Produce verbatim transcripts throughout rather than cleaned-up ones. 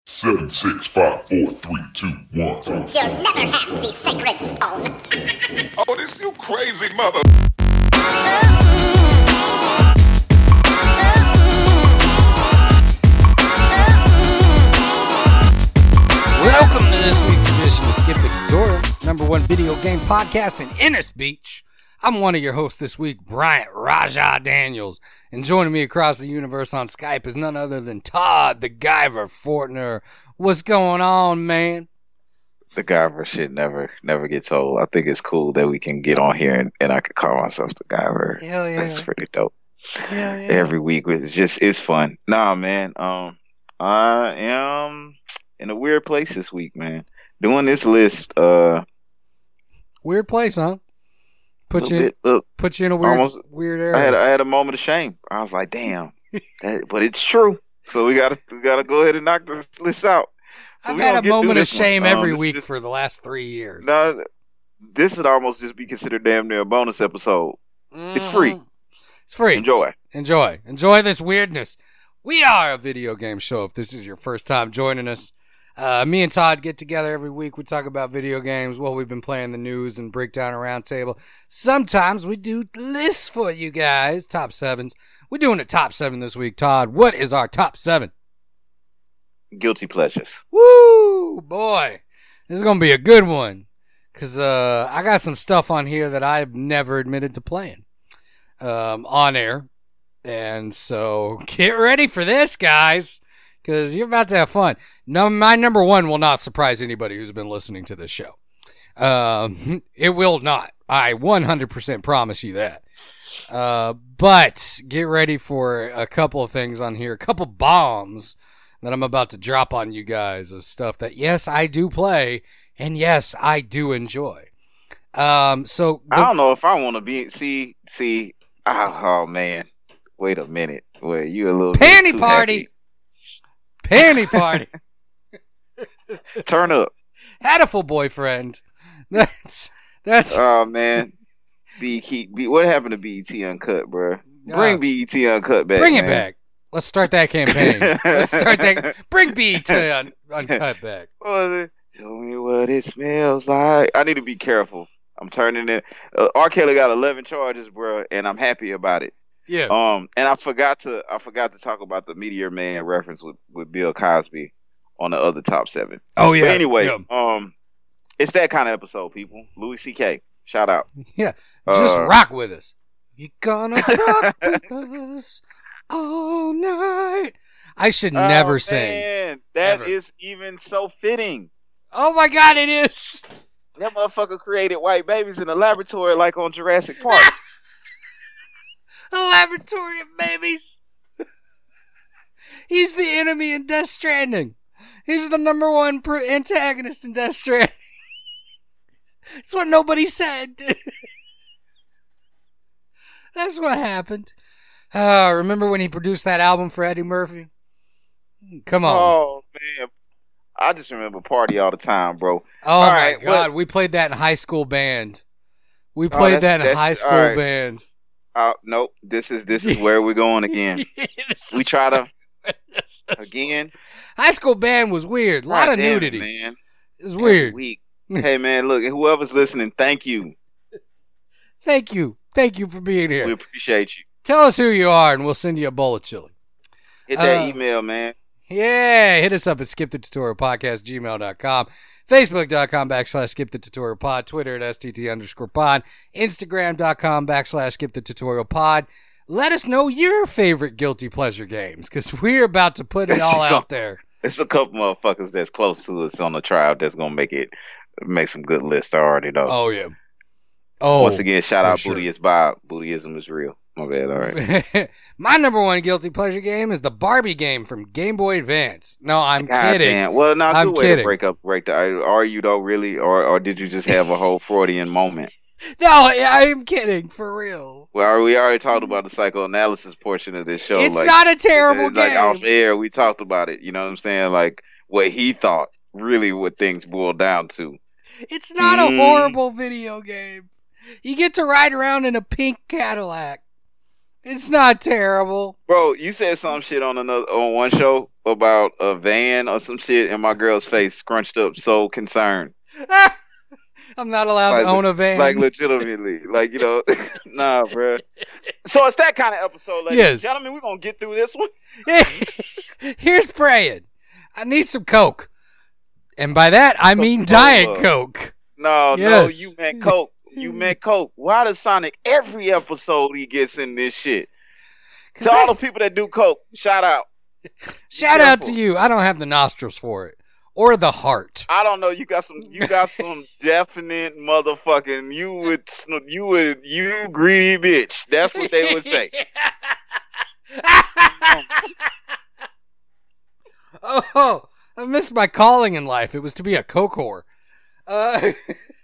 Seven, six, five, four, three, two, one. You'll never have the sacred stone. Oh, this you crazy mother. Welcome to this week's edition of Skip the Tutorial, number one video game podcast in Ennis Beach. I'm one of your hosts this week, Bryant Raja Daniels, and joining me across the universe on Skype is none other than Todd the Guyver Fortner. What's going on, man? The Guyver shit never never gets old. I think it's cool that we can get on here and, and I can call myself the Guyver. Hell yeah. That's pretty dope. Hell yeah. Every week, it's just, it's fun. Nah, man, um, I am in a weird place this week, man. Doing this list, uh... Weird place, huh? Put you, bit, look, put you in a weird, almost, weird area. I had, I had a moment of shame. I was like, damn, that, but it's true. So we gotta, we gotta go ahead and knock this list out. So I've we had gonna a get moment through of this shame one. Um, every this- week this- for the last three years. No, this would almost just be considered damn near a bonus episode. It's free. Mhm. It's free. Enjoy. Enjoy. Enjoy this weirdness. We are a video game show if this is your first time joining us. Uh, me and Todd get together every week. We talk about video games, what we've been playing, the news, and break down a round table. Sometimes we do lists for you guys, top sevens. We're doing a top seven this week, Todd. What is our top seven? Guilty pleasures. Woo, boy. This is going to be a good one because uh, I got some stuff on here that I've never admitted to playing um, on air. And so get ready for this, guys, because you're about to have fun. No, my number one will not surprise anybody who's been listening to this show. Um, it will not. I one hundred percent promise you that. Uh, but get ready for a couple of things on here, a couple bombs that I'm about to drop on you guys of stuff that, yes, I do play, and yes, I do enjoy. Um, so I don't know if I want to be. See, see. Oh, oh man. Wait a minute. Wait, you a little Panty bit too party. Panty party. happy. Turn up. Hatful boyfriend. That's that's Oh man. B keep B. What happened to B E T Uncut, bro? Bring Uh, B E T Uncut back. bring it man. back. Let's start that campaign. Let's start that. Bring B to un, uncut back. What was it? Show me what it smells like. I need to be careful. I'm turning it. Uh, R. Kelly got eleven charges, bro, and I'm happy about it. Yeah. Um, and I forgot to I forgot to talk about the Meteor Man reference with, with Bill Cosby on the other top seven. Oh yeah. But anyway, Yeah. um, it's that kind of episode, people. Louis C K, shout out. Yeah. Just Uh, rock with us. You gonna rock with us all night. I should never oh, sing. Man, that Ever. is even so fitting. Oh my God, it is. That motherfucker created white babies in a laboratory like on Jurassic Park. A laboratory of babies. He's the enemy in Death Stranding. He's the number one pro- antagonist in Death Stranding. That's what nobody said. That's what happened. Uh, remember when he produced that album for Eddie Murphy? Come on. Oh man, I just remember party all the time, bro. Oh, all my right, God. what- We played that in high school band. We Oh, played that's- that in that's- high school all right. band. Uh, nope, this is this is where we're going again. This We is- try to this is- again. High school band was weird. A lot God of damn it, nudity. man. It's Every weird. week. Hey man, look, whoever's listening, thank you. Thank you. Thank you for being here. We appreciate you. Tell us who you are, and we'll send you a bowl of chili. Hit that Uh, email, man. Yeah, hit us up at skip the tutorial podcast gmail dot com, facebook.com backslash skip the tutorial pod, Twitter at STT underscore pod, Instagram.com backslash skip the tutorial pod. Let us know your favorite guilty pleasure games, because we're about to put it all out there. There's a couple motherfuckers that's close to us on the trial that's gonna make it make some good lists. I already know. Oh, yeah. Oh, Once again, shout for out sure. Bootyist Bob. Bootyism is real. My bad. All right. My number one guilty pleasure game is the Barbie game from Game Boy Advance. No, I'm God kidding. damn. Well, not I'm good way kidding. to break up, break the. Are you though really, or or did you just have a whole Freudian moment? No, I am kidding, for real. Well, we already talked about the psychoanalysis portion of this show. It's like, not a terrible it's like game. off air, we talked about it. You know what I'm saying? Like what he thought, really, what things boiled down to. It's not Mm. a horrible video game. You get to ride around in a pink Cadillac. It's not terrible. Bro, you said some shit on another on one show about a van or some shit, and my girl's face scrunched up, so concerned. I'm not allowed Like, to own a van. Like legitimately, like you know, nah, bro. So it's that kind of episode, ladies Yes. and gentlemen. We're gonna get through this one. Here's praying. I need some Coke. And by that, I mean Diet Coca-Cola. Coke. No, no, Yes. you meant Coke. You meant Coke. Why does Sonic every episode he gets in this shit? To all the people that do Coke, shout out. Shout out to careful. you. I don't have the nostrils for it. Or the heart. I don't know. You got some. You got some definite motherfucking. You would. You would. You greedy bitch. That's what they would say. Oh, I missed my calling in life. It was to be a Coke whore. Uh,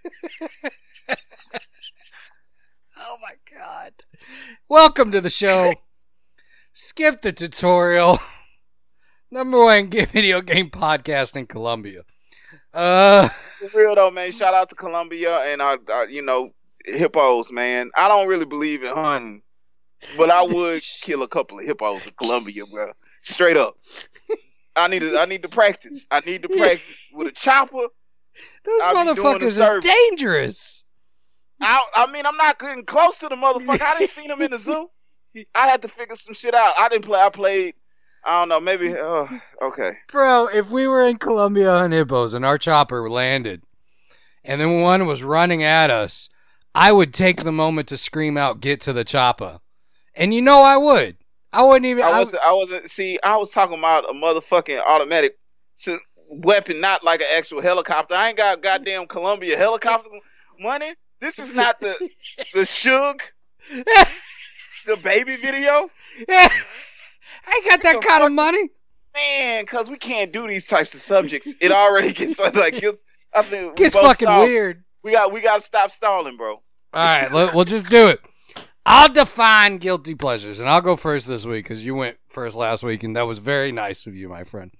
oh my God. Welcome to the show. Skip the tutorial. Number one video game podcast in Colombia. Uh, For real though, man. Shout out to Colombia and our, our, you know, hippos, man. I don't really believe in hunting, but I would kill a couple of hippos in Colombia, bro. Straight up. I need to. I need to practice. I need to practice with a chopper. those I'll be doing the motherfuckers are service. dangerous. I, I mean, I'm not getting close to the motherfucker. I didn't see him in the zoo. I had to figure some shit out. I didn't play. I played. I don't know. Maybe. Oh, okay. Bro, if we were in Colombia on hippos and our chopper landed and then one was running at us, I would take the moment to scream out, "Get to the chopper." And you know I would. I wouldn't even. I I wasn't. I wasn't. See, I was talking about a motherfucking automatic s- weapon, not like an actual helicopter. I ain't got goddamn Columbia helicopter money. This is not the the Suge, the baby video, Yeah. I ain't got that the kind of fuck? money. man. Because we can't do these types of subjects. It already gets like it's. I think we Gets both fucking stalled. weird. We got. We got to stop stalling, bro. All right, let, we'll just do it. I'll define guilty pleasures, and I'll go first this week because you went first last week, and that was very nice of you, my friend.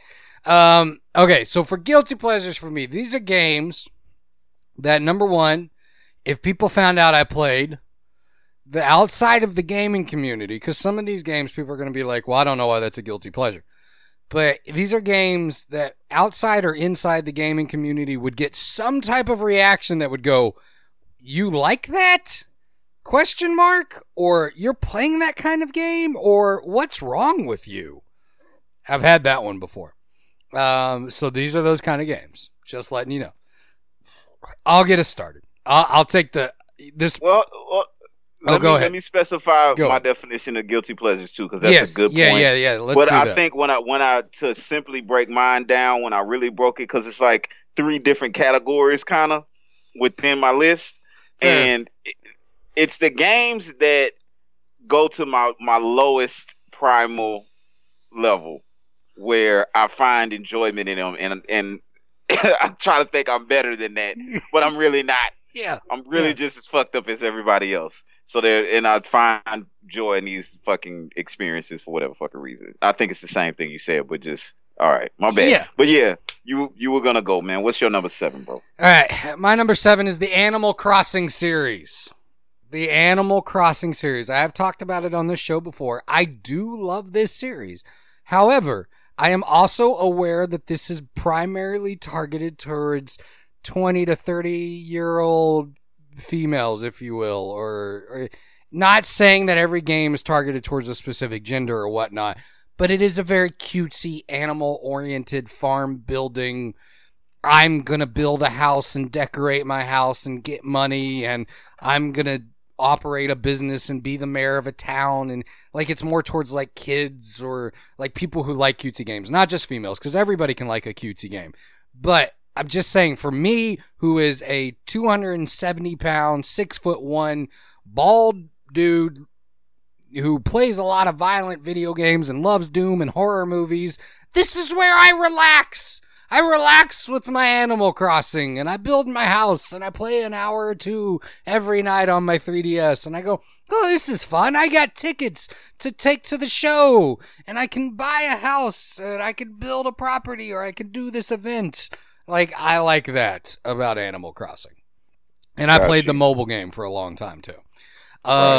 Um, okay, so for guilty pleasures for me, these are games that, number one, if people found out I played, the outside of the gaming community, because some of these games people are going to be like, well, I don't know why that's a guilty pleasure. But these are games that outside or inside the gaming community would get some type of reaction that would go, you like that? Question mark? Or you're playing that kind of game? Or what's wrong with you? I've had that one before. Um, so these are those kind of games. Just letting you know. I'll get us started. I'll, I'll take the this. Well, well let Oh, go me, ahead. Let me specify Go. my definition of guilty pleasures too, because that's yes, a good yeah, point. yeah, yeah. Let's but do I that. think when I when I to simply break mine down, when I really broke it, because it's like three different categories, kind of within my list, Fair. and it, it's the games that go to my my lowest primal level, where I find enjoyment in them, and and I try to think I'm better than that, but I'm really not. yeah. I'm really Yeah. just as fucked up as everybody else. So there, and I find joy in these fucking experiences for whatever fucking reason. I think it's the same thing you said, but just all right, my bad. Yeah. But yeah, you you were gonna go, man. What's your number seven, bro? All right, my number seven is the Animal Crossing series. The Animal Crossing series. I have talked about it on this show before. I do love this series. However, I am also aware that this is primarily targeted towards twenty to thirty year old females, if you will, or, or not saying that every game is targeted towards a specific gender or whatnot, but it is a very cutesy, animal oriented farm building. I'm going to build a house and decorate my house and get money, and I'm going to operate a business and be the mayor of a town. And like, it's more towards like kids or like people who like cutesy games, not just females, because everybody can like a cutesy game. But I'm just saying, for me, who is a two hundred seventy pound, six foot one, bald dude who plays a lot of violent video games and loves Doom and horror movies, this is where I relax. I relax with my Animal Crossing, and I build my house, and I play an hour or two every night on my three D S, and I go, oh, this is fun. I got tickets to take to the show, and I can buy a house, and I can build a property, or I can do this event. Like, I like that about Animal Crossing. And I Got played you. the mobile game for a long time, too. Um,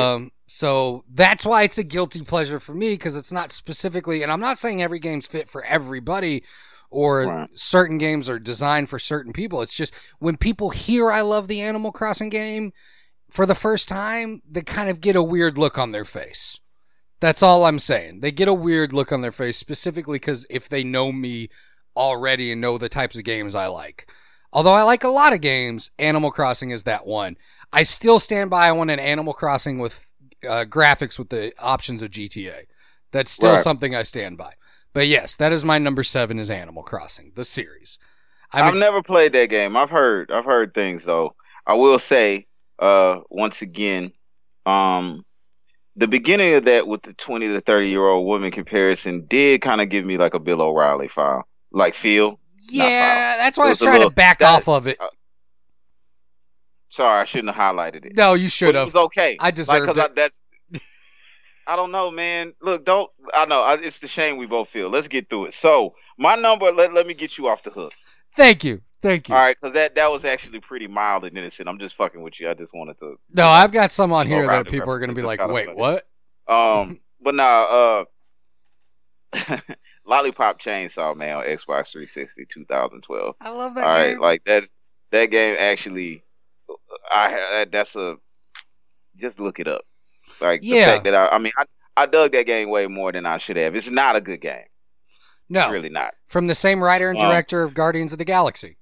So that's why it's a guilty pleasure for me, because it's not specifically, and I'm not saying every game's fit for everybody or Right. certain games are designed for certain people. It's just when people hear I love the Animal Crossing game for the first time, they kind of get a weird look on their face. That's all I'm saying. They get a weird look on their face, specifically because if they know me already and know the types of games I like. Although I like a lot of games, Animal Crossing is that one. I still stand by I want an Animal Crossing with uh, graphics with the options of G T A. That's still Right. something I stand by. But yes, that is my number seven is Animal Crossing, the series. I'm I've ex- never played that game. I've heard I've heard things though. I will say, uh, once again, um, the beginning of that with the twenty to thirty year old woman comparison did kind of give me like a Bill O'Reilly file, like feel. Yeah, that's why It I was was a trying little- to back that- off of it. uh, Sorry, I shouldn't have highlighted it. No, you But should it have. was okay. I deserved like, 'cause I, it. that's. I don't know, man. Look, don't. I know I, it's the shame we both feel. Let's get through it. So my number. Let let me get you off the hook. Thank you. Thank you. All right, because that that was actually pretty mild and innocent. I'm just fucking with you. I just wanted to. No, I've got some on here O'Reilly that people are going to be reference. like, It's wait, kinda what? Um, but nah, uh, Lollipop Chainsaw Man on Xbox three sixty twenty twelve. I love All that right, game. like that that game actually, I that, that's a just look it up. Like the Yeah. fact that I, I mean, I I dug that game way more than I should have. It's not a good game. no, It's really not. from the same writer and Um, director of Guardians of the Galaxy.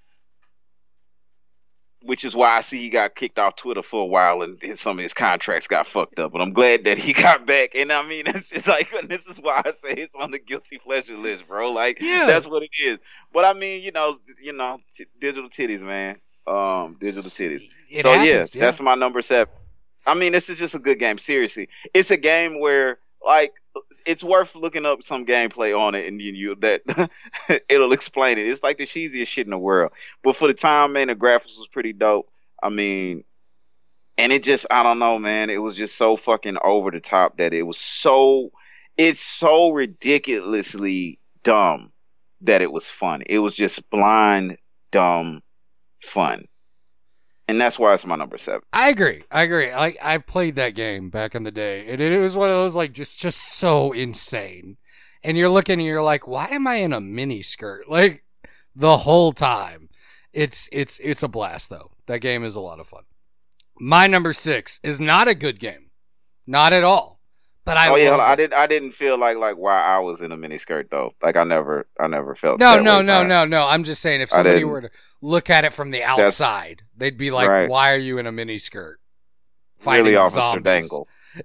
Which is why I see he got kicked off Twitter for a while and his, some of his contracts got fucked up. But I'm glad that he got back. And I mean, it's, it's like, this is why I say it's on the guilty pleasure list, bro. Like, Yeah. that's what it is. But I mean, you know, you know, t- digital titties, man. Um, digital titties. It so happens, yeah, that's my number seven. I mean, this is just a good game. Seriously, it's a game where like it's worth looking up some gameplay on it, and you, you that it'll explain it. It's like the cheesiest shit in the world, but for the time, man, the graphics was pretty dope. I mean, and it just I don't know, man. It was just so fucking over the top that it was so it's so ridiculously dumb that it was fun. It was just blind dumb fun. And that's why it's my number seven. I agree. I agree. Like I played that game back in the day, and it, it was one of those like just just so insane. And you're looking, and you're like, why am I in a mini skirt? Like the whole time. It's it's it's a blast though. That game is a lot of fun. My number six is not a good game, not at all. But I oh yeah, love I it. did. I didn't feel like like why I was in a miniskirt though. Like I never, I never felt. No, that no, way no, by it. no, no. I'm just saying if I somebody didn't. were to look at it from the outside, they'd be like, Right. "Why are you in a mini skirt?" Really, Officer zombies. Dangle.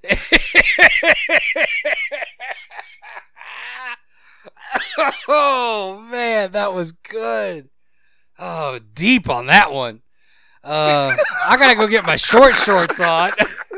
Oh man, that was good. Oh, deep on that one. Uh, I gotta go get my short shorts on.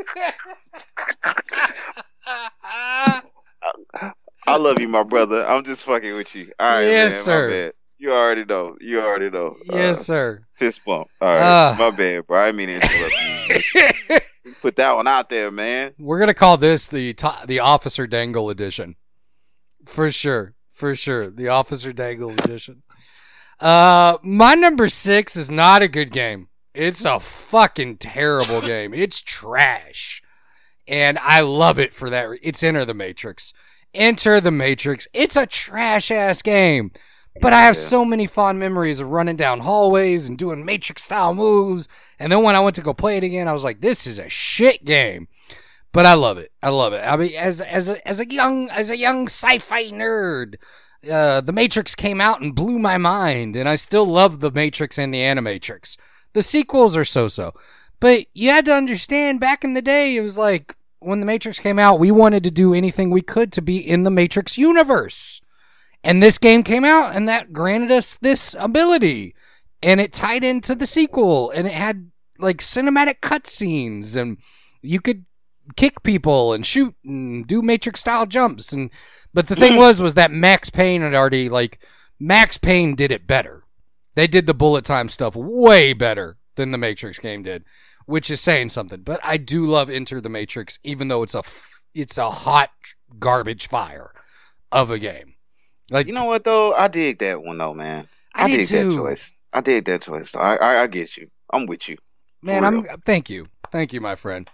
I love you, my brother. I'm just fucking with you. All right, Yes, man. sir. My bad. You already know. You already know. Yes, Uh, sir. fist bump. All right, Uh. my bad, bro. I didn't mean to interrupt you. Put that one out there, man. We're gonna call this the to- the Officer Dangle edition, for sure, for sure. The Officer Dangle edition. Uh, my number six is not a good game. It's a fucking terrible game. It's trash, and I love it for that. re- It's Enter the Matrix. Enter the Matrix. It's a trash ass game, but I have Yeah. so many fond memories of running down hallways and doing Matrix style moves. And then when I went to go play it again, I was like, "This is a shit game." But I love it. I love it. I mean, as as a, as a young as a young sci-fi nerd, uh, the Matrix came out and blew my mind, and I still love the Matrix and the Animatrix. The sequels are so-so, but you had to understand back in the day, it was like when the Matrix came out, we wanted to do anything we could to be in the Matrix universe, and this game came out, and that granted us this ability, and it tied into the sequel, and it had like cinematic cutscenes, and you could kick people and shoot and do Matrix style jumps, and but the thing was was that Max Payne had already like Max Payne did it better. They did the bullet time stuff way better than the Matrix game did, which is saying something. But I do love Enter the Matrix, even though it's a f- it's a hot garbage fire of a game. Like You know what though? I dig that one though, man. I did dig too. that choice. I dig that choice. I, I I get you. I'm with you. man, for I'm real. thank you, thank you, my friend.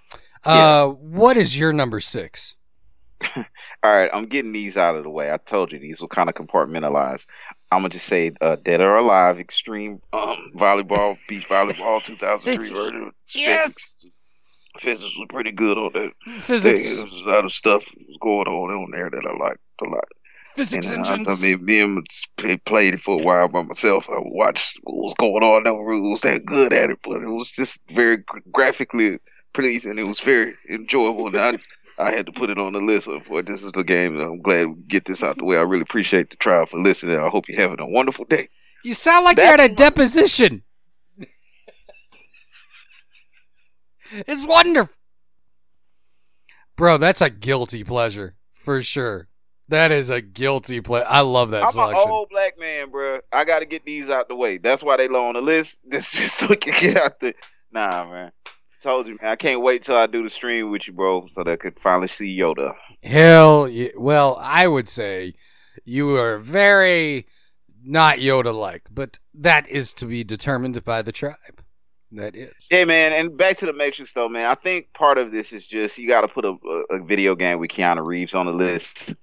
Uh, what is your number six? All right, I'm getting these out of the way. I told you these were kind of compartmentalized. I'm gonna just say uh, Dead or Alive Extreme um, Volleyball, Beach Volleyball two thousand three version. Yes! Physics, physics was pretty good on that. Physics. There was a lot of stuff going on on there that I liked a lot. Physics And, uh, engines. I mean, me and play- played it for a while by myself. I watched what was going on. Never really was that good at it, but it was just very gra- graphically pleasing. It was very enjoyable, and I, I had to put it on the list. Of, boy, this is the game. I'm glad we get this out the way. I really appreciate the trial for listening. I hope you're having a wonderful day. You sound like That- you're at a deposition. It's wonderful. Bro, that's a guilty pleasure, for sure. That is a guilty pleasure. I love that I'm selection. an old black man, bro. I got to get these out the way. That's why they low on the list. This just so we can get out the. Nah, man. Told you, man. I can't wait till I do the stream with you, bro, so that I could finally see Yoda. Hell, yeah. Well, I would say you are very not Yoda-like, but that is to be determined by the tribe. That is. Yeah, man. And back to the Matrix, though, man. I think part of this is just you got to put a, a, a video game with Keanu Reeves on the list.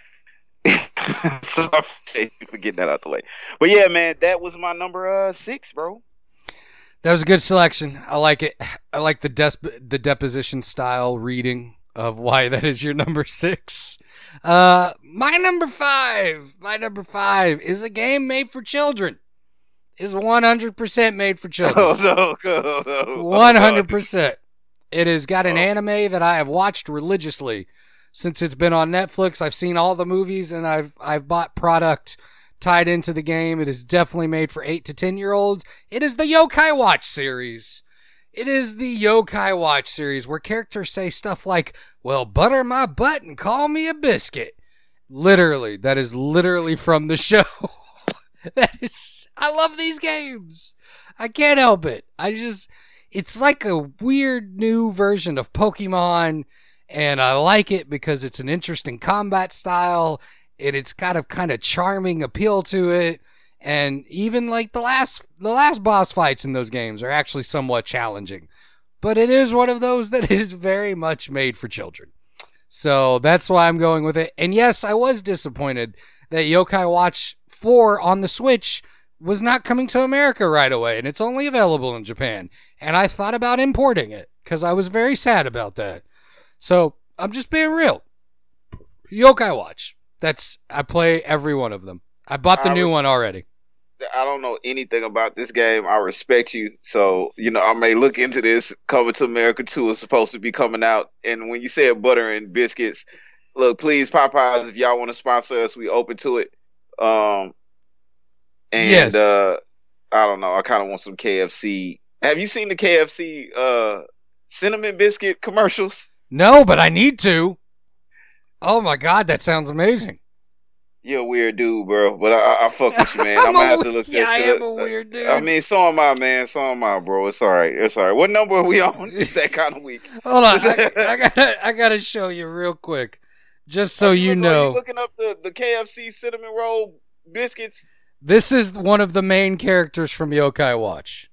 So I'm for getting that out the way. But yeah, man, that was my number uh, six, bro. That was a good selection. I like it. I like the des- the deposition style reading of why that is your number six. Uh, my number five, my number five is a game made for children. Is one hundred percent made for children. Oh no, oh, no. one hundred percent. It has got an anime that I have watched religiously since it's been on Netflix. I've seen all the movies and I've I've bought product tied into the game. It is definitely made for eight to ten year olds. It is the Yokai Watch series. It is the Yokai Watch series where characters say stuff like, well, butter my butt and call me a biscuit. Literally, that is literally from the show. That is, I love these games. I can't help it. I just, it's like a weird new version of Pokemon, and I like it because it's an interesting combat style, and it's got a kind of charming appeal to it. And even like the last the last boss fights in those games are actually somewhat challenging. But it is one of those that is very much made for children. So that's why I'm going with it. And yes, I was disappointed that Yokai Watch four on the Switch was not coming to America right away, and it's only available in Japan. And I thought about importing it because I was very sad about that. So I'm just being real. Yokai Watch. That's I play every one of them. I bought the I new was- one already. I don't know anything about this game. I respect you. So, you know, I may look into this. Coming to America two is supposed to be coming out. And when you said butter and biscuits, look, please, Popeyes, if y'all want to sponsor us, we open to it. Um, and Yes. uh, I don't know. I kind of want some K F C. Have you seen the K F C uh, cinnamon biscuit commercials? No, but I need to. Oh my God, that sounds amazing. You're a weird dude, bro. But I, I, I fuck with you, man. I'm, I'm gonna a have to we- look. yeah, that I shit am a up. weird dude. I mean, so am I, man. So am I, bro. It's all right. It's all right. What number are we on? It's that kind of week. Hold on, I, I gotta, I gotta show you real quick, just so Are you look- are know. you looking up the, the K F C cinnamon roll biscuits? This is one of the main characters from Yokai Watch.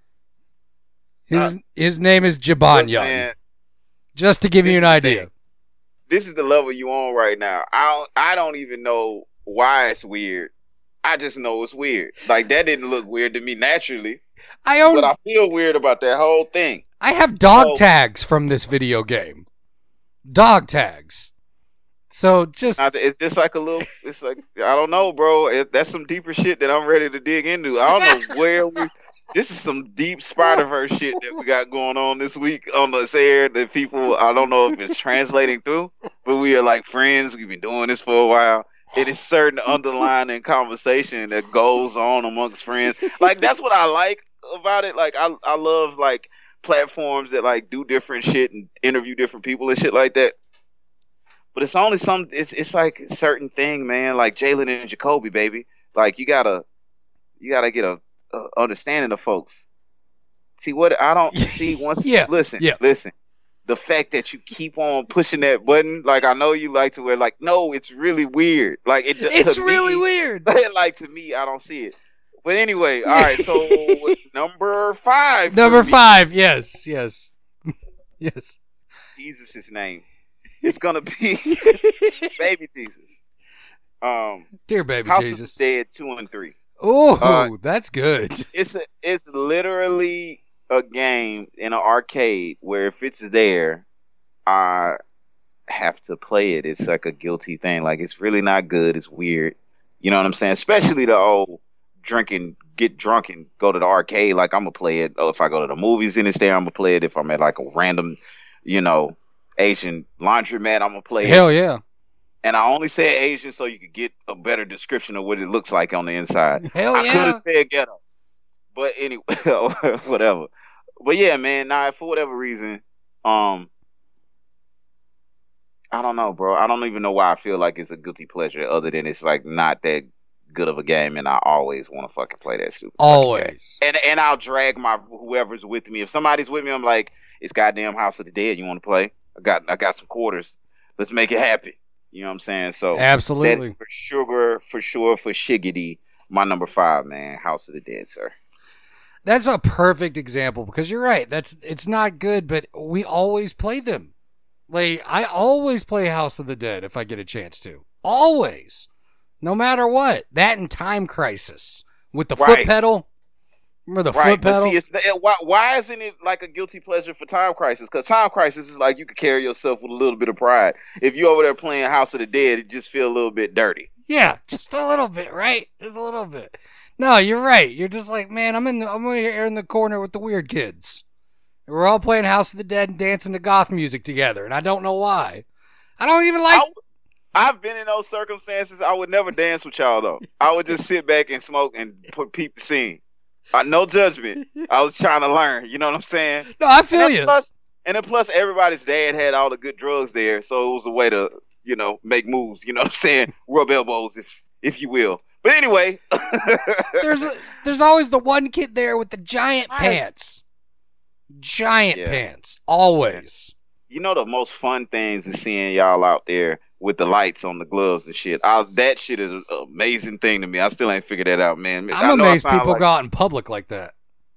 His Uh, his name is Look, Jibanyan. man, Just to give this you an is the idea. thing. This is the level you on right now. I don't, I don't even know why it's weird. I just know it's weird. Like that didn't look weird to me naturally, I own. but I feel weird about that whole thing. I have dog So- tags from this video game. Dog tags. So just Not that- It's just like a little. It's like I don't know, bro. It, that's some deeper shit that I'm ready to dig into. I don't know where we. This is some deep Spider Verse shit that we got going on this week on this air. That people, I don't know if it's translating through, but we are like friends. We've been doing this for a while. It is certain underlying conversation that goes on amongst friends. Like that's what I like about it. Like I, I love like platforms that like do different shit and interview different people and shit like that. But it's only some. It's it's like a certain thing, man. Like Jalen and Jacoby, baby. Like you gotta, you gotta get a, a understanding of folks. See what I don't see once. Yeah, Listen, yeah. listen. The fact that you keep on pushing that button, like I know you like to wear, like no, it's really weird. Like it. it's to really me, weird. Like to me, I don't see it. But anyway, all right. So number five. for Number me. five. Yes, yes, yes. Jesus' name. It's gonna be Baby Jesus. Um, Dear Baby House Jesus. of the Dead two and three. Oh, Uh, that's good. It's a, it's literally a game in an arcade where if it's there, I have to play it. It's like a guilty thing. Like it's really not good. It's weird. You know what I'm saying? Especially the old drinking, get drunk and go to the arcade. Like I'm gonna play it. Oh, if I go to the movies and it's there, I'm gonna play it. If I'm at like a random, you know, Asian laundromat, I'm gonna play it. Hell yeah. And I only said Asian so you could get a better description of what it looks like on the inside. Hell I yeah. could have said ghetto, but anyway, whatever. But yeah, man. Nah, for whatever reason, um. I don't know, bro. I don't even know why I feel like it's a guilty pleasure other than it's like not that good of a game and I always want to fucking play that stupid fucking game. Always. And and I'll drag my whoever's with me. If somebody's with me, I'm like, it's goddamn House of the Dead. You want to play? I got I got some quarters. Let's make it happen. You know what I'm saying? So Absolutely. that for sugar, for sure, for shiggity, my number five, man, House of the Dead, sir. That's a perfect example because you're right. That's it's not good, but we always play them. Like, I always play House of the Dead if I get a chance to. Always. No matter what. That and Time Crisis. With the Right. foot pedal. Remember the Right, foot but pedal? see, it's it, why, why isn't it like a guilty pleasure for Time Crisis? Because Time Crisis is like you could carry yourself with a little bit of pride. If you over there playing House of the Dead, it just feel a little bit dirty. Yeah, just a little bit, right? Just a little bit. No, you're right. You're just like, man, I'm in the, I'm here in the corner with the weird kids. We're all playing House of the Dead and dancing to goth music together, and I don't know why. I don't even like... I, I've been in those circumstances. I would never dance with y'all, though. I would just sit back and smoke and put, peep the scene. Uh, no judgment. I was trying to learn. You know what I'm saying? No, I feel and you. Plus, and then plus, everybody's dad had all the good drugs there, so it was a way to, you know, make moves. You know what I'm saying? Rub elbows, if if you will. But anyway, there's a, there's always the one kid there with the giant I- pants. Giant Yeah. pants. Always. you know the most fun things is seeing y'all out there with the lights on the gloves and shit. I, that shit is an amazing thing to me. I still ain't figured that out, man. I I'm know I amazed sound people like- go out in public like that.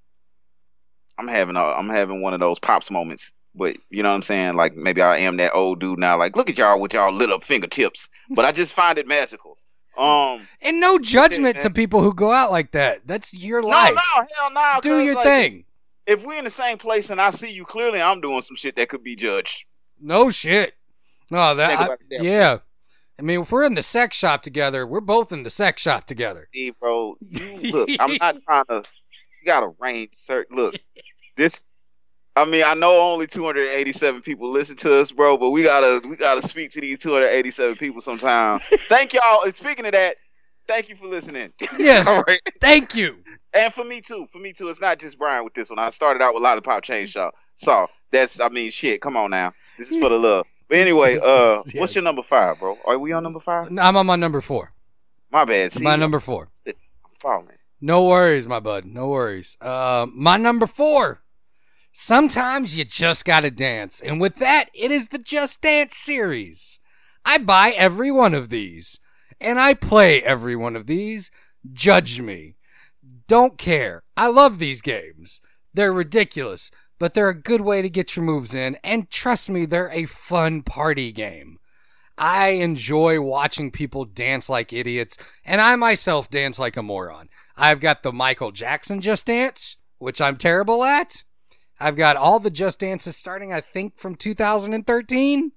I'm having a, I'm having one of those pops moments. But you know what I'm saying? Like maybe I am that old dude now. Like, look at y'all with y'all lit up fingertips. But I just find it magical. Um, And no judgment man. to people who go out like that. That's your no, life. no, hell no. Do 'cause, your like, thing. If we're in the same place and I see you, clearly I'm doing some shit that could be judged. No shit. No, that Think I- about it that way. yeah. I mean, if we're in the sex shop together, we're both in the sex shop together. See, bro, you look. I'm not trying to. You gotta range certain. Look, this. I mean, I know only two hundred eighty-seven people listen to us, bro, but we gotta we gotta speak to these two hundred eighty-seven people sometime. Thank y'all. And speaking of that, thank you for listening. Yes. All right. Thank you. And for me too. For me too. It's not just Brian with this one. I started out with Lollipop Chain Shop. So that's. I mean, shit. Come on now. This is for the love. But anyway, uh, Yes. what's your number five, bro? Are we on number five? I'm on my number four. My bad. See, My number four. I'm following. No worries, my bud. No worries. Uh, my number four. Sometimes you just gotta dance. And with that, it is the Just Dance series. I buy every one of these. And I play every one of these. Judge me. Don't care. I love these games. They're ridiculous, but they're a good way to get your moves in. And trust me, they're a fun party game. I enjoy watching people dance like idiots, and I myself dance like a moron. I've got the Michael Jackson Just Dance, which I'm terrible at. I've got all the Just Dances starting, I think, from two thousand thirteen.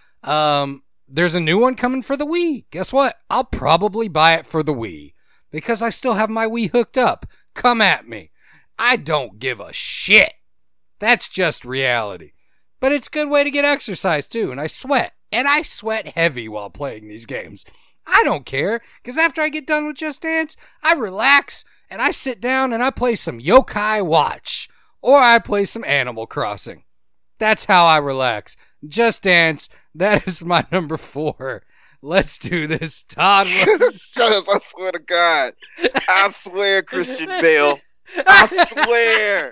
Um, there's a new one coming for the Wii. Guess what? I'll probably buy it for the Wii because I still have my Wii hooked up. Come at me. I don't give a shit. That's just reality. But it's a good way to get exercise, too, and I sweat. And I sweat heavy while playing these games. I don't care, because after I get done with Just Dance, I relax, and I sit down and I play some Yokai Watch. Or I play some Animal Crossing. That's how I relax. Just Dance, that is my number four. Let's do this, Todd. Because I swear to God, I swear, Christian Bale, I swear,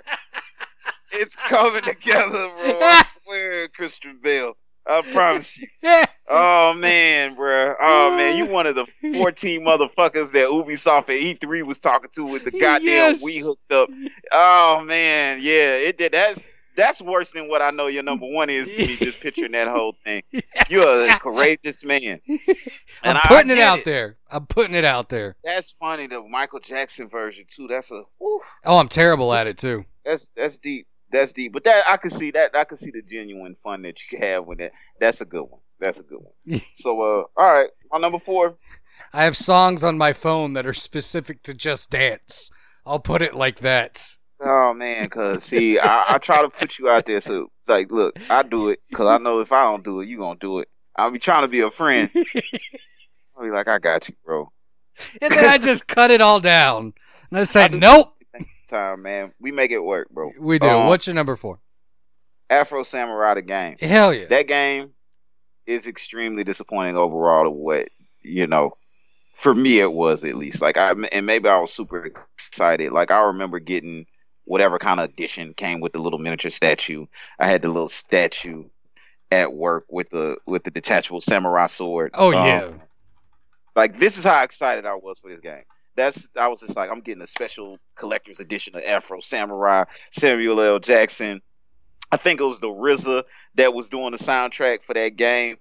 it's coming together, bro. I swear, Christian Bale. I promise you. Oh man, bro. Oh man, you one of the fourteen motherfuckers that Ubisoft at E three was talking to with the goddamn Yes. Wii hooked up. Oh man, yeah, it did. That's That's worse than what I know your number one is to me. Just picturing that whole thing. You're a courageous man. I'm And putting I, I it out it. there. I'm putting it out there. That's funny. The Michael Jackson version too. That's a. Whew, Oh, I'm terrible at it too. that's that's deep. That's deep. But that I can see that. I can see the genuine fun that you can have with that. That's a good one. That's a good one. So, uh, all right, my number four. I have songs on my phone that are specific to Just Dance. I'll put it like that. Oh man, cause see, I, I try to put you out there. So, like, look, I do it because I know if I don't do it, you gonna do it. I'll be trying to be a friend. I'll be like, I got you, bro. And then I just cut it all down. And I say, I do- nope. Time, man, we make it work, bro. We do. Um, What's your number four? Afro Samurai the game? Hell yeah. That game is extremely disappointing overall to what, you know, for me it was at least. Like I and maybe I was super excited. Like I remember getting whatever kind of edition came with the little miniature statue. I had the little statue at work with the with the detachable samurai sword. Oh, Um, yeah. Like this is how excited I was for this game. That's I was just like, I'm getting a special collector's edition of Afro Samurai, Samuel L. Jackson. I think it was the R Z A that was doing the soundtrack for that game.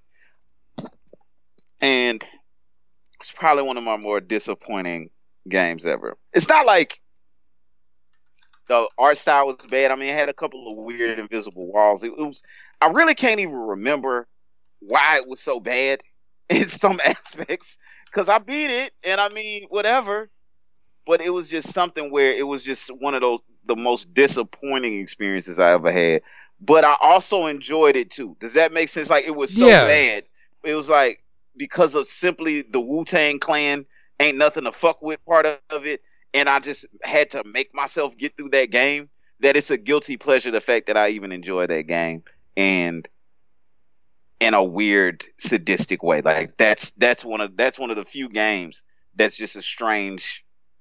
And it's probably one of my more disappointing games ever. It's not like the art style was bad. I mean, it had a couple of weird invisible walls. It, it was I really can't even remember why it was so bad in some aspects. Because I beat it, and I mean, whatever. But it was just something where it was just one of those the most disappointing experiences I ever had. But I also enjoyed it too. Does that make sense? Like it was so Yeah. bad. It was like because of simply the Wu-Tang Clan ain't nothing to fuck with part of it, and I just had to make myself get through that game. That it's a guilty pleasure the fact that I even enjoy that game, and in a weird sadistic way. Like that's that's one of that's one of the few games that's just a strange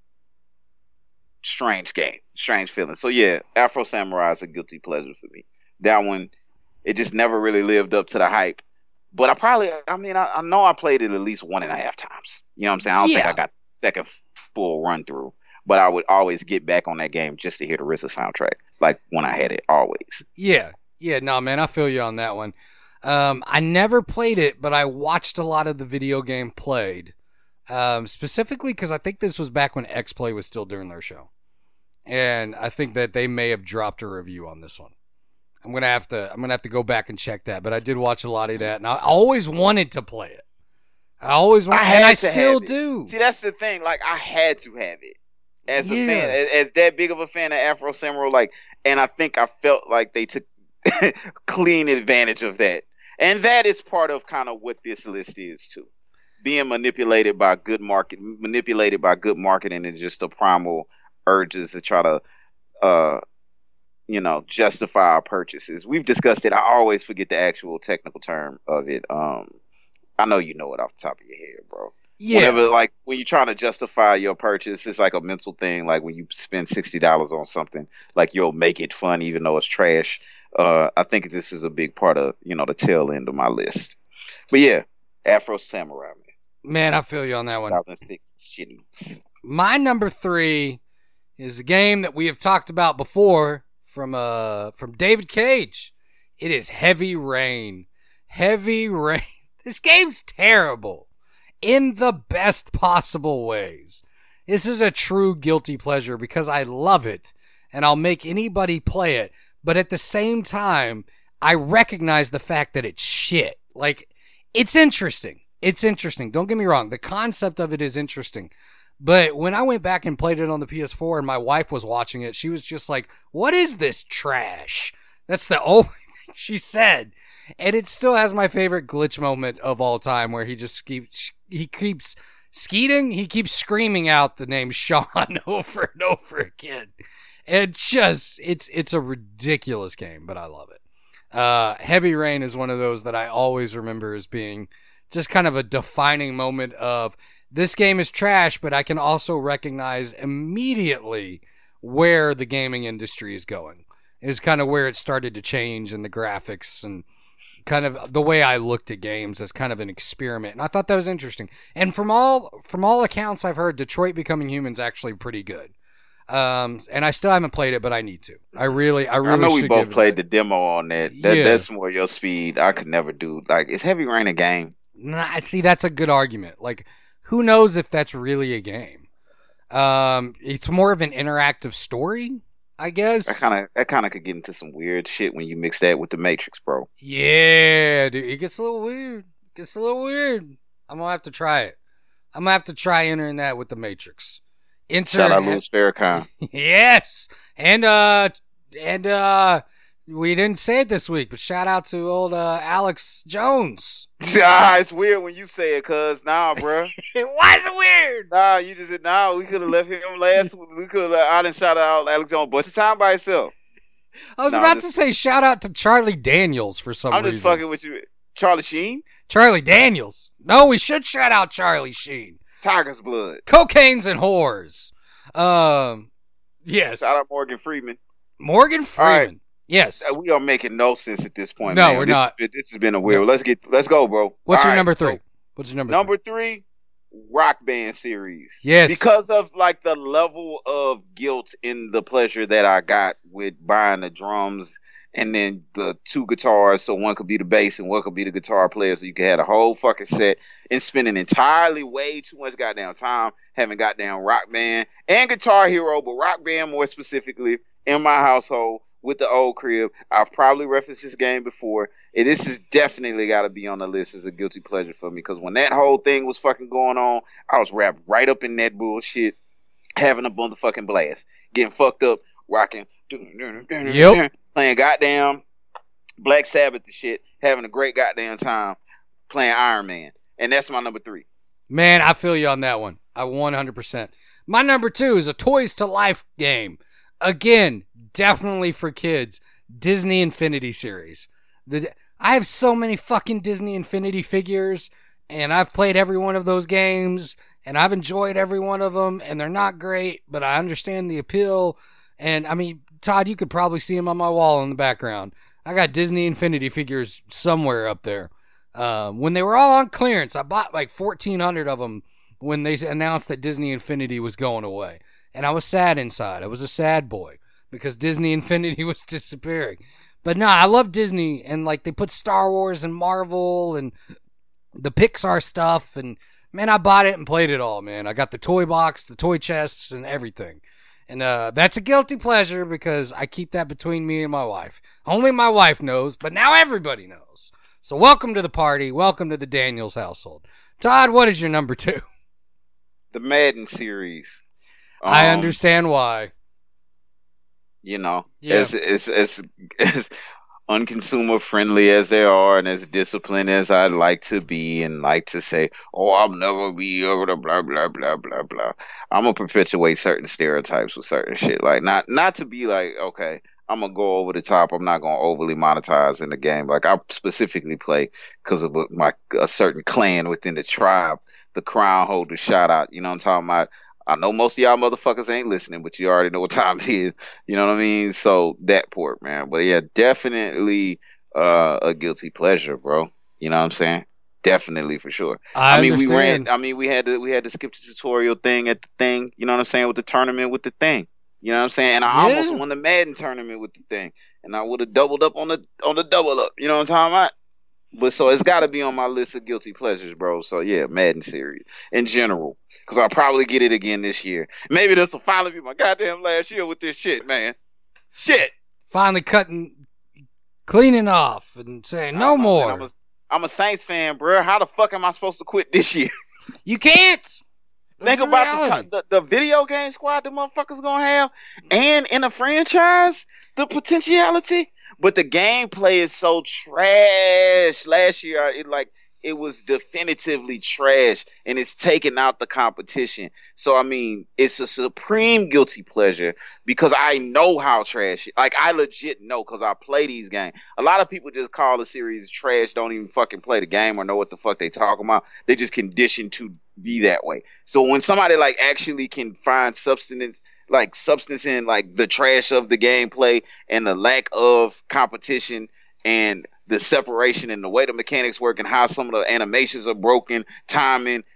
strange game, strange feeling. So yeah, Afro Samurai is a guilty pleasure for me. That one, it just never really lived up to the hype. But I probably, I mean, I, I know I played it at least one and a half times. You know what I'm saying? I don't Yeah. think I got the second full run through, but I would always get back on that game just to hear the R Z A soundtrack, like when I had it, always. Yeah. Yeah, no, man, I feel you on that one. Um, I never played it, but I watched a lot of the video game played. Um, specifically because I think this was back when X-Play was still doing their show. And I think that they may have dropped a review on this one. I'm gonna have to I'm gonna have to go back and check that. But I did watch a lot of that, and I always wanted to play it. I always wanted, had and I to still have it. do. See, that's the thing. Like, I had to have it as Yeah. a fan, as, as that big of a fan of Afro Samurai. Like, and I think I felt like they took clean advantage of that, and that is part of kind of what this list is too. Being manipulated by good market, manipulated by good marketing, and just the primal urges to try to, uh, you know, justify our purchases. We've discussed it. I always forget the actual technical term of it. Um, I know you know it off the top of your head, bro. Yeah. Whenever, like, when you're trying to justify your purchase, it's like a mental thing. Like when you spend sixty dollars on something, like you'll make it fun even though it's trash. Uh, I think this is a big part of, you know, the tail end of my list. But yeah, Afro Samurai, man. Man, I feel you on that one. two thousand six shitty. My number three is a game that we have talked about before from uh from David Cage. It is Heavy Rain. Heavy Rain. This game's terrible in the best possible ways. This is a true guilty pleasure because I love it and I'll make anybody play it. But at the same time, I recognize the fact that it's shit. Like, it's interesting. It's interesting. Don't get me wrong. The concept of it is interesting. But when I went back and played it on the P S four and my wife was watching it, she was just like, what is this trash? That's the only thing she said. And it still has my favorite glitch moment of all time where he just keeps, he keeps skeeting. He keeps screaming out the name Sean over and over again. And just, it's, it's a ridiculous game, but I love it. Uh, Heavy Rain is one of those that I always remember as being just kind of a defining moment of this game is trash, but I can also recognize immediately where the gaming industry is going. Is kind of where it started to change in the graphics and kind of the way I looked at games as kind of an experiment. And I thought that was interesting. And from all from all accounts I've heard, Detroit Becoming Human's actually pretty good. Um, and I still haven't played it, but I need to. I really, I really. I know we should both give it played a- the demo on that. that. Yeah. That's more your speed. I could never do. Like, is Heavy Rain a game? Nah, see, that's a good argument. Like, who knows if that's really a game? Um, it's more of an interactive story, I guess. That kind of that kind of could get into some weird shit when you mix that with the Matrix, bro. Yeah, dude, it gets a little weird. It gets a little weird. I'm gonna have to try it. I'm gonna have to try entering that with the Matrix. Enter. Shout out Louis Farrakhan. Yes, and uh, and uh, we didn't say it this week, but shout out to old uh, Alex Jones. Ah, it's weird when you say it, cuz. Nah, bro. Why is it weird? Nah, you just said, nah, we could have left him last. We could have, I didn't shout out Alex Jones a bunch of time by himself. I was No, about just- to say shout out to Charlie Daniels for some I'm reason. just fucking with you. Charlie Sheen, Charlie Daniels. No, we should shout out Charlie Sheen. Tiger's Blood. Cocaines and whores. Um, yes. Shout out Morgan Freeman. Morgan Freeman. right. Yes. Uh, We are making no sense at this point. No, man. we're This not. Has been, this has been a weird. Let's get. Let's go, bro. What's All your right, number three? so What's your number? number three? three, Rock Band series. Yes. Because of like the level of guilt in the pleasure that I got with buying the drums and then the two guitars, so one could be the bass and one could be the guitar player, so you could have a whole fucking set, and spending entirely way too much goddamn time having goddamn Rock Band and Guitar Hero, but Rock Band more specifically in my household with the old crib. I've probably referenced this game before. And this has definitely got to be on the list as a guilty pleasure for me, because when that whole thing was fucking going on, I was wrapped right up in that bullshit, having a motherfucking blast, getting fucked up, rocking, Yep. playing goddamn Black Sabbath and shit, having a great goddamn time playing Iron Man. And that's my number three. Man, I feel you on that one. I one hundred percent. My number two is a Toys to Life game. Again, definitely for kids. Disney Infinity series. The I have so many fucking Disney Infinity figures, and I've played every one of those games, and I've enjoyed every one of them, and they're not great, but I understand the appeal. And I mean, Todd, you could probably see them on my wall in the background. I got Disney Infinity figures somewhere up there. Um, when they were all on clearance, I bought like fourteen hundred of them when they announced that Disney Infinity was going away. And I was sad inside. I was a sad boy because Disney Infinity was disappearing. But no, I love Disney, and like they put Star Wars and Marvel and the Pixar stuff, and man, I bought it and played it all, man. I got the toy box, the toy chests, and everything. And uh, that's a guilty pleasure because I keep that between me and my wife. Only my wife knows, but now everybody knows. So welcome to the party. Welcome to the Daniels household. Todd, what is your number two? The Madden series. I Um, understand why. You know, Yeah. as as as as unconsumer friendly as they are, and as disciplined as I'd like to be, and like to say, "Oh, I'll never be able to blah blah blah blah blah." I'm gonna perpetuate certain stereotypes with certain shit, like not not to be like, okay, I'm gonna go over the top. I'm not gonna overly monetize in the game. Like I specifically play because of what my a certain clan within the tribe, the crown holder shout out. You know what I'm talking about? I know most of y'all motherfuckers ain't listening, but you already know what time it is. You know what I mean? So that port, man. But yeah, definitely uh, a guilty pleasure, bro. You know what I'm saying? Definitely for sure. I, I mean, understand. we ran. I mean, we had to we had to skip the tutorial thing at the thing. You know what I'm saying? With the tournament with the thing. You know what I'm saying? And I Yeah. almost won the Madden tournament with the thing, and I would have doubled up on the on the double up. You know what I'm talking about? But so it's got to be on my list of guilty pleasures, bro. So yeah, Madden series in general, because I'll probably get it again this year. Maybe this will finally be my goddamn last year with this shit, man. Shit. Finally cutting, cleaning off and saying no I'm a- more. I'm a, I'm a Saints fan, bro. How the fuck am I supposed to quit this year? You can't. That's Think the about the, reality. the the video game squad the motherfuckers gonna have, and in a franchise, the potentiality. But the gameplay is so trash. Last year, I- it like it was definitively trash, and it's taking out the competition. So I mean, it's a supreme guilty pleasure because I know how trash. It, like I legit know because I play these games. A lot of people just call the series trash, don't even fucking play the game or know what the fuck they talking about. They just conditioned to be that way. So when somebody like actually can find substance, like substance in like the trash of the gameplay and the lack of competition and the separation and the way the mechanics work and how some of the animations are broken, timing,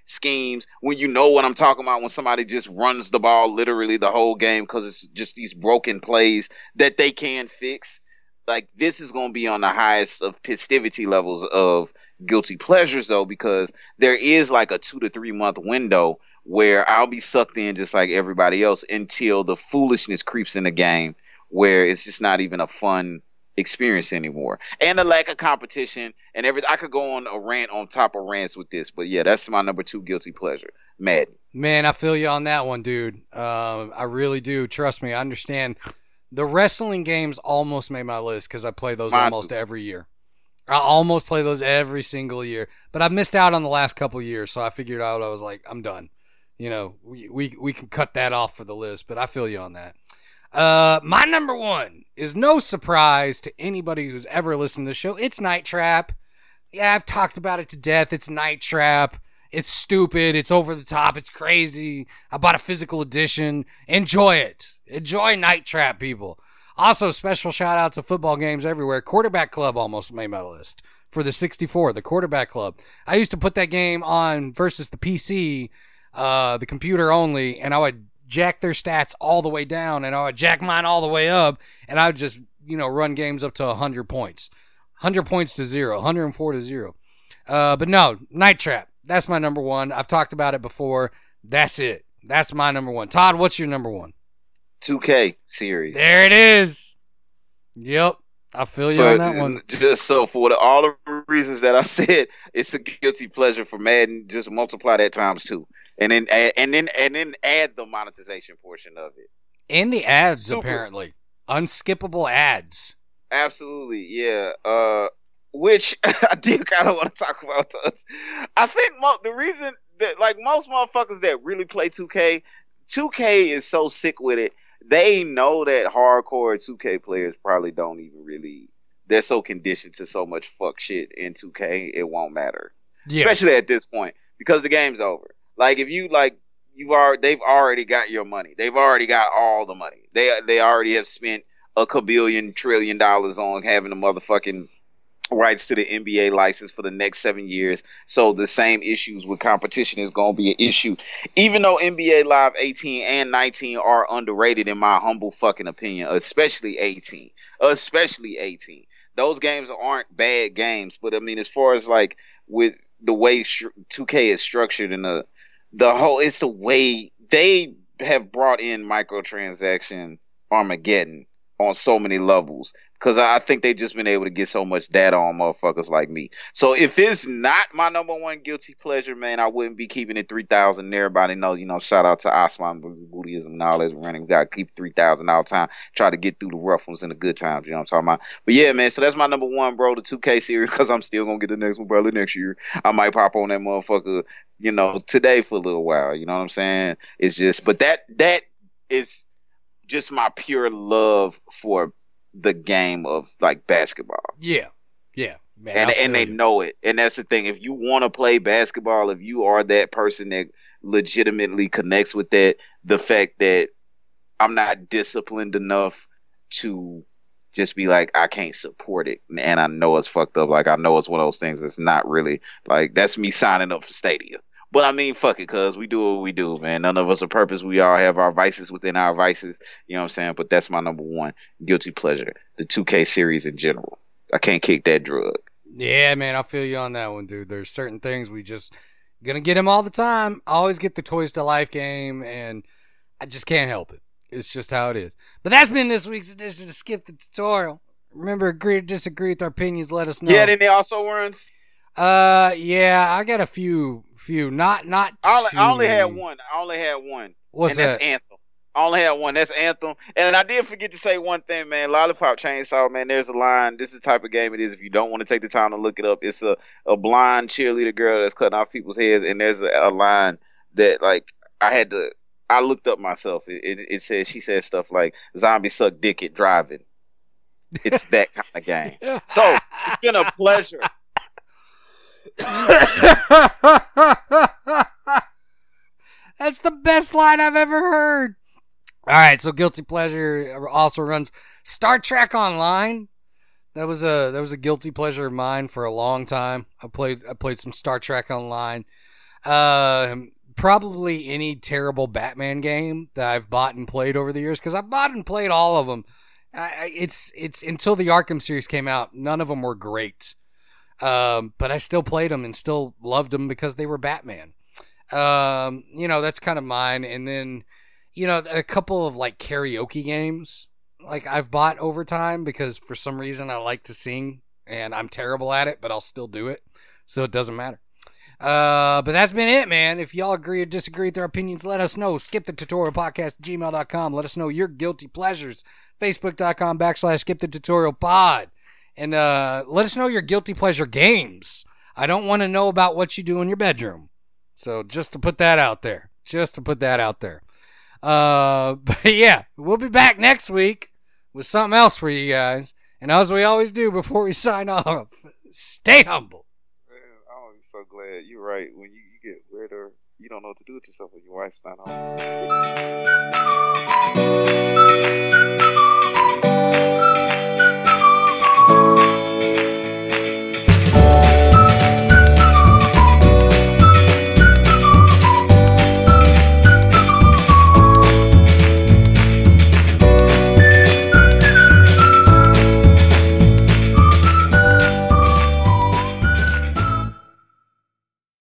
schemes, when you know what I'm talking about, when somebody just runs the ball literally the whole game because it's just these broken plays that they can fix. Like, this is going to be on the highest of festivity levels of guilty pleasures, though, because there is like a two to three month window where I'll be sucked in just like everybody else until the foolishness creeps in the game, where it's just not even a fun experience anymore, and the lack of competition and everything. I could go on a rant on top of rants with this, but yeah, that's my number two guilty pleasure, Madden. Man, I feel you on that one, dude. Um, I really do. Trust me, I understand. The wrestling games almost made my list because I play those Mine almost too. every year. I almost play those every single year, but I missed out on the last couple years, so I figured out, I was like, I'm done. You know, we, we we can cut that off for the list, but I feel you on that. Uh, my number one is no surprise to anybody who's ever listened to the show. It's Night Trap. Yeah, I've talked about it to death. It's Night Trap. It's stupid. It's over the top. It's crazy. I bought a physical edition. Enjoy it. Enjoy Night Trap, people. Also, special shout out to football games everywhere. Quarterback Club almost made my list for the sixty-four, the Quarterback Club. I used to put that game on versus the P C, uh, the computer only, and I would jack their stats all the way down, and I would jack mine all the way up, and I would just, you know, run games up to one hundred points. one hundred points to zero, one hundred four to zero. Uh, but no, Night Trap. That's my number one. I've talked about it before. That's it. That's my number one. Todd, what's your number one? two K series. There it is. Yep. I feel you For- on that one. Just so for the, all the reasons that I said, it's a guilty pleasure for Madden. Just multiply that times two, and then add, and then and then add the monetization portion of it. And the ads, Super. apparently. Unskippable ads. Absolutely, yeah. Uh, which I did kind of want to talk about. Those. I think mo- the reason that, like, most motherfuckers that really play two K, two K is so sick with it. They know that hardcore two K players probably don't even really. They're so conditioned to so much fuck shit in two K, it won't matter. Yeah. Especially at this point, because the game's over. Like, if you like, you've already, they've already got your money. They've already got all the money. They they already have spent a kabillion trillion dollars on having the motherfucking rights to the N B A license for the next seven years. So the same issues with competition is going to be an issue. Even though N B A Live eighteen and nineteen are underrated in my humble fucking opinion, especially eighteen, especially eighteen. Those games aren't bad games, but I mean, as far as like with the way two K is structured and the the whole, it's the way they have brought in microtransaction Armageddon on so many levels, because I think they've just been able to get so much data on motherfuckers like me. So if it's not my number one guilty pleasure, man, I wouldn't be keeping it three thousand. Everybody knows, you know, shout out to Osman Buddhism and all this running. We got to keep three thousand all the time. Try to get through the rough ones and the good times, you know what I'm talking about? But yeah, man, so that's my number one, bro, the two K series, because I'm still going to get the next one probably next year. I might pop on that motherfucker, you know, today for a little while, you know what I'm saying? It's just, but that that is just my pure love for the game of like basketball. Yeah. Yeah. Man, and I and feel they you. know it. And that's the thing. If you want to play basketball, if you are that person that legitimately connects with that, the fact that I'm not disciplined enough to just be like, I can't support it. And I know it's fucked up. Like, I know it's one of those things that's not really like, that's me signing up for Stadia. But I mean, fuck it, cuz we do what we do, man. None of us are purpose. We all have our vices within our vices. You know what I'm saying? But that's my number one guilty pleasure. The two K series in general. I can't kick that drug. Yeah, man, I feel you on that one, dude. There's certain things we just gonna get them all the time. I always get the Toys to Life game, and I just can't help it. It's just how it is. But that's been this week's edition to Skip the Tutorial. Remember, agree or disagree with our opinions, let us know. Yeah, then they also runs. Uh, yeah, I got a few, few, not, not. I only, too I only had many. one. I only had one. What's and that's that? Anthem. I only had one. That's Anthem. And I did forget to say one thing, man. Lollipop Chainsaw, man, there's a line. This is the type of game it is. If you don't want to take the time to look it up, it's a, a blind cheerleader girl that's cutting off people's heads. And there's a, a line that, like, I had to, I looked up myself. It, it, it says, she said stuff like, zombie suck dick at driving. It's that kind of game. So, it's been a pleasure. That's the best line I've ever heard. All right, so Guilty Pleasure also runs Star Trek Online. That was a that was a guilty pleasure of mine for a long time. I played I played some Star Trek Online. Um, probably any terrible Batman game that I've bought and played over the years, because I've bought and played all of them. I, it's it's until the Arkham series came out, none of them were great. Um, but I still played them and still loved them because they were Batman. Um, you know, that's kind of mine. And then, you know, a couple of like karaoke games, like I've bought over time because for some reason I like to sing and I'm terrible at it, but I'll still do it. So it doesn't matter. Uh, but that's been it, man. If y'all agree or disagree with our opinions, let us know. Skip the tutorial podcast at gmail dot com. Let us know your guilty pleasures. Facebook.com backslash skip the tutorial pod. And uh, let us know your guilty pleasure games. I don't want to know about what you do in your bedroom. So just to put that out there. Just to put that out there. Uh, but yeah, we'll be back next week with something else for you guys. And as we always do before we sign off, stay humble. Man, I'm so glad. You're right. When you, you get weirder, you don't know what to do with yourself when your wife's not home.